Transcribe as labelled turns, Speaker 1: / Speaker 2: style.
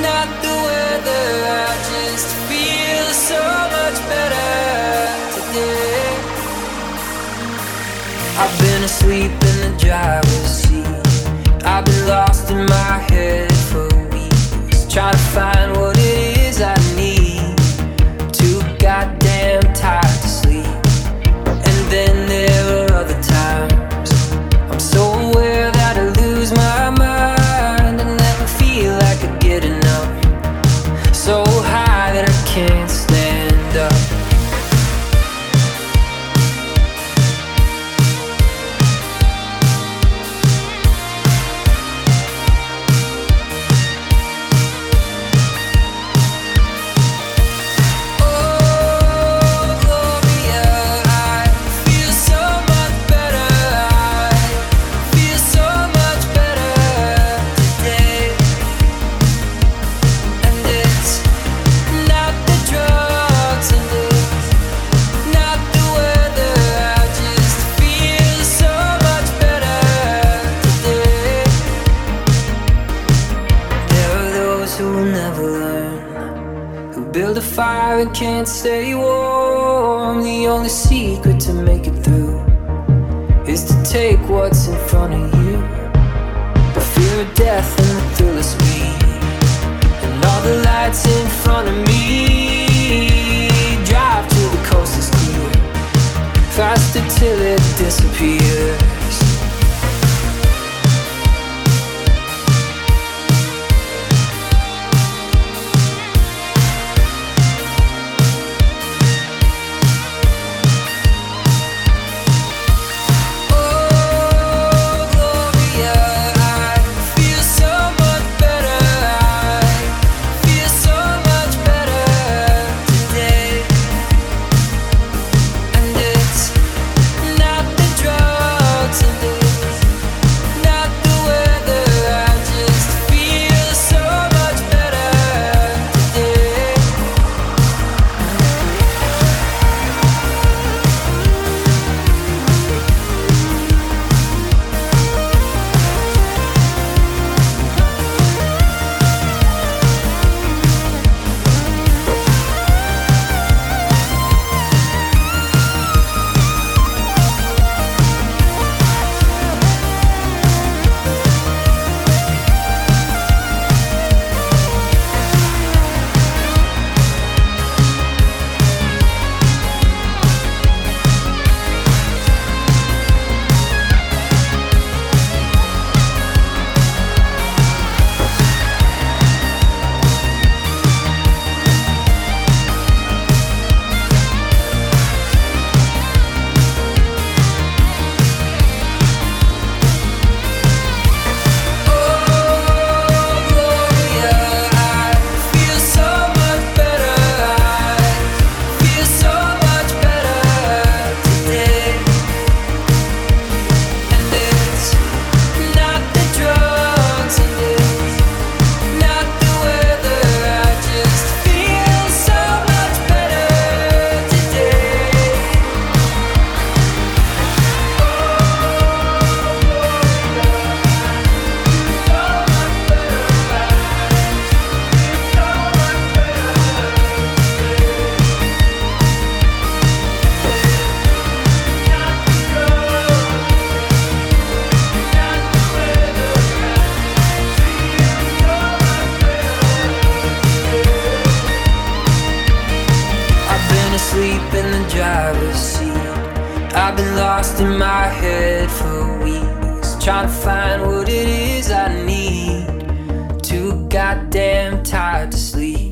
Speaker 1: Not the weather, I just feel so much better today. I've been asleep in the driver's seat. I've been lost in my head for weeks, trying to find what it is I need. Too goddamn tired to sleep. And then there are other times I'm so aware that I lose my mind and never feel like I get enough. So high that I can't stand up. Build a fire and can't stay warm. The only secret to make it through is to take what's in front of you. The fear of death and the thrill of speed, and all the lights in front of me. Drive till the coast is clear, faster till it disappears. I've been lost in my head for weeks, trying to find what it is I need. Too goddamn tired to sleep.